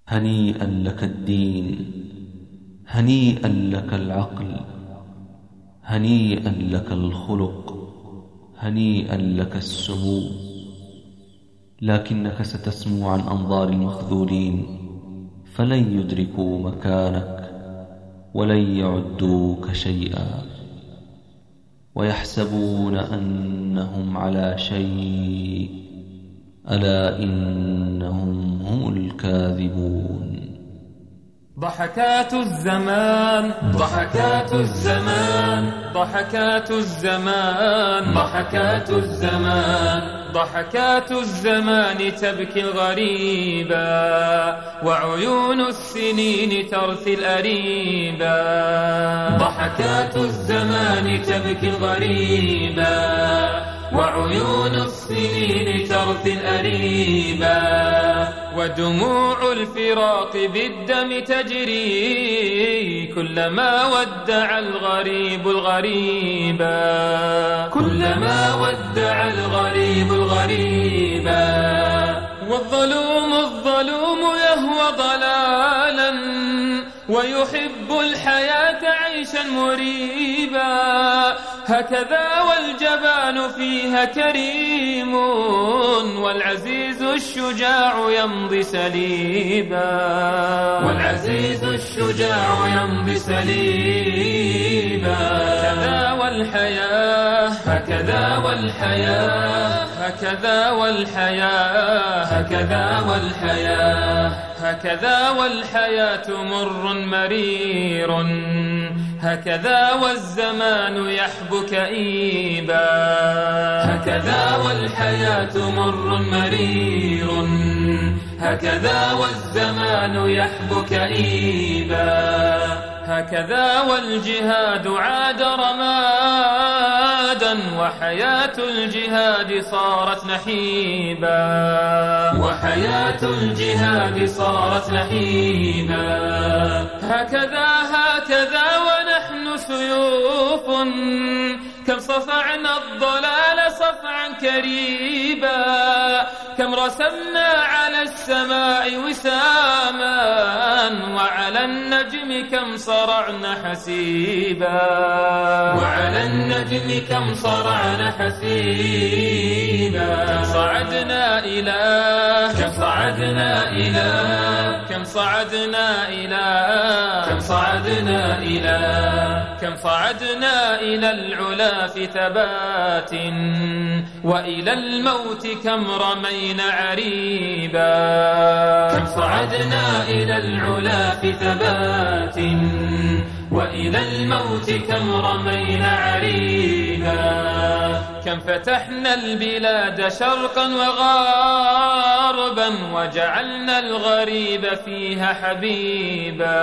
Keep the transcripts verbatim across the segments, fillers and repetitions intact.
هنيئا لك الدين، هنيئا لك العقل، هنيئا لك الخلق، هنيئا لك السمو. لكنك ستسمو عن أنظار المخذولين، فلن يدركوا مكانك ولن يعدوك شيئا، ويحسبون أنهم على شيء، ألا إنهم هم الكاذبون. ضحكات الزمان، ضحكات الزمان، ضحكات الزمان، ضحكات الزمان، ضحكات الزمان تبكي الغريبا، وعيون السنين ترثي الأريبا. ضحكات الزمان تبكي الغريبا، وعيون السنين ترثي الأريبا، ودموع الفراق بالدم تجري، كلما ودع الغريب الغريبا، كلما ودع الغريب الغريبا. والظلوم الظلوم يهوى ضلالا، ويحب الحياة عيشا مريبا، هكذا والجبان فيها كريم، والعزيز الشجاع يمضي سليبا، والعزيز الشجاع يمضي سليبا. هكذا والحياة، هكذا والحياة، هكذا والحياة، هكذا والحياة، هكذا والحياة مر مرير، هكذا والزمان يحبو كئيبا، هكذا والحياة مر مرير، هكذا والزمان يحبو كئيبا. هكذا والجهاد عاد رمادا، وحياة الجهاد صارت نحيبا، وحياة الجهاد صارت نحيبا. هكذا هكذا ونحن سيوف، كم صفعنا الضلال صفعا كريبا، كم رسمنا على السماء وساما، وعلى النجم كم صرعنا حسيبا، وعلى النجم كم صرعنا حسيبا. كم صعدنا إلى، كم صعدنا إلى، كم صعدنا إلى، كم صعدنا إلى، كم صعدنا إلى العلا في ثبات، وإلى الموت كم رمينا عريبا. كم صعدنا إلى العلا في ثبات، وإلى الموت كم رمينا عريبا. كم فتحنا البلاد شرقا وغربا، وجعلنا الغريب فيها حبيبا،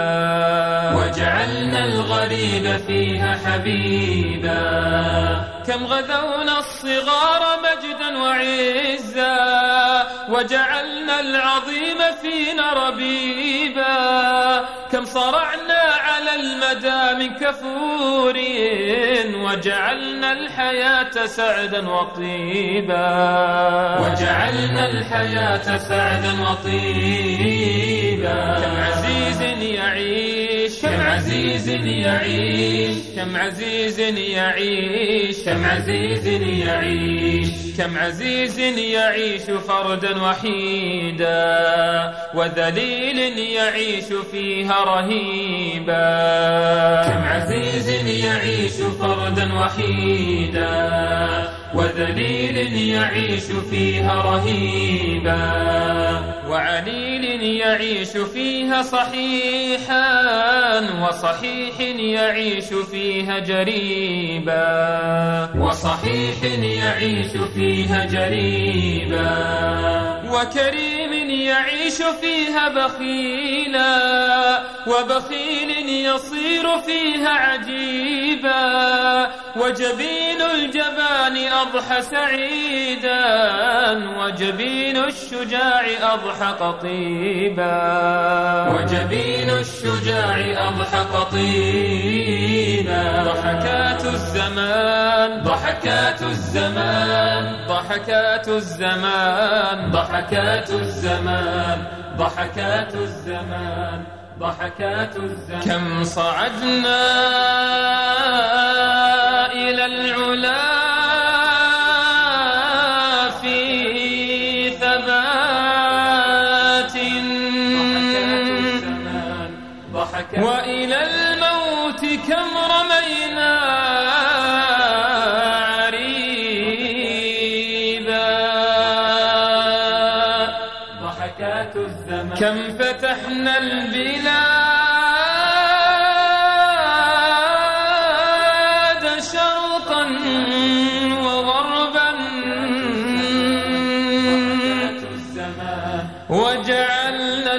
وجعلنا الغريب فيها حبيبا. كم غذونا الصغار مجدا وعزا، وجعلنا العظيم فينا ربيبا. كم صرعنا على المدى من كفور، وجعلنا الحياة سعدا وطيبا، وجعلنا الحياة سعدا وطيبا. كم عزيز يعيش، كم عزيز يعيش، كم عزيز يعيش، كم عزيز يعيش، كم عزيز يعيش فردا وحيدا، وذليل يعيش فيها رهيبا. كم عزيز يعيش فردا وحيدا، وذليل يعيش فيها رهيبا، وعليل يعيش فيها صحيحا، وصحيح يعيش فيها جريبا، وصحيح يعيش فيها جريبا. وكريم يعيش فيها بخيلا، وبخيل يصير فيها عجيبا، وجبين الجبان أضحى سعيدا، وجبين الشجاع أضحى قطيبا، وجبين الشجاع أضحى قطيبا. ضحكات الزمان، ضحكات الزمان، ضحكات الزمان ضحكات الزمان ضحكات الزمان ضحكات الزمان كم صعدنا إلى العلا في ثبات وإلى الموت كم رمينا عريبا ضحكات الزمان كم فتحنا البلاد شرقا وغربا ضحكات الزمان وجعلنا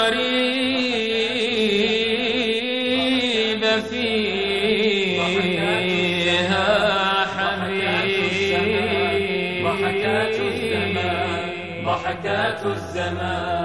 الوريب فيها حبيب ضحكات الزمان ضحكات الزمان